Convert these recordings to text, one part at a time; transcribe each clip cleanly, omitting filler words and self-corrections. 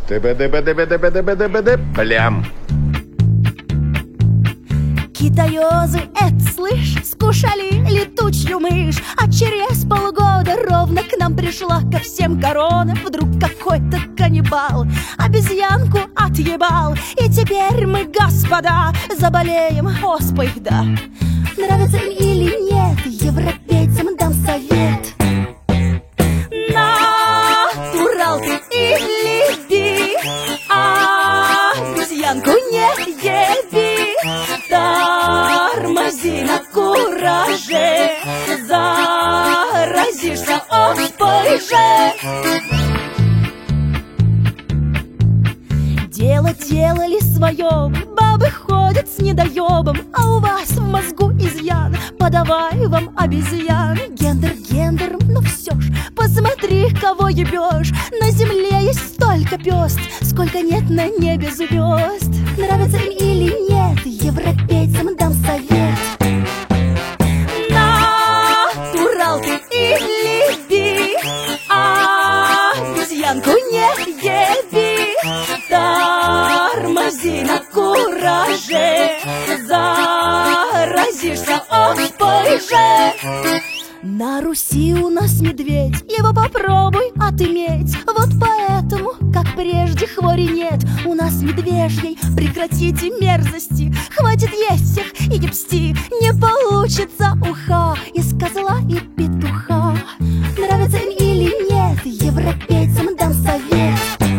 Плям. Китаёзы, это слышь, скушали летучую мышь, а через полгода ровно к нам пришла ко всем корона. Вдруг какой-то каннибал обезьянку отъебал, и теперь мы, господа, заболеем оспой, да. Нравится им или нет, европейцам дам совет. Натурал ты или би, обезьянку не еби. Тормози на кураже, заразишься оспой же. Дело делали свое, бабы ходят с недоебом, а у вас в мозгу изъян, подавай вам обезьян. Гендер гендером, но все ж, посмотри, кого ебешь. На земле есть столько пёст, сколько нет на небе звезд. Нравится им или нет, европейцам дам совет. Натурал ты или би, обезьянку не еби. Тормози на кураже, заразишься оспой же. На Руси у нас медведь, его попробуй отыметь. Вот поэтому, как прежде, хвори нет у нас медвежьей. Прекратите мерзости, хватит есть всех и ебсти. Не получится уха из козла и петуха. Нравится им или нет, европейцам дам совет.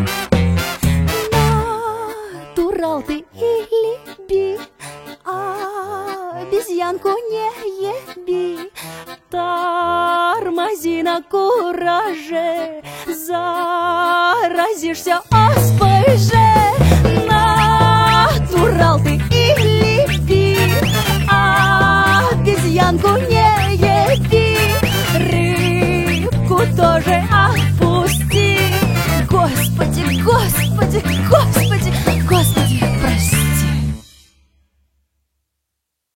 Натурал ты или би, обезьянку не еби. Тормози на кураже, заразишься оспой же. Натурал ты или би, обезьянку не еби. Рыбку тоже отпусти. Господи, господи, господи.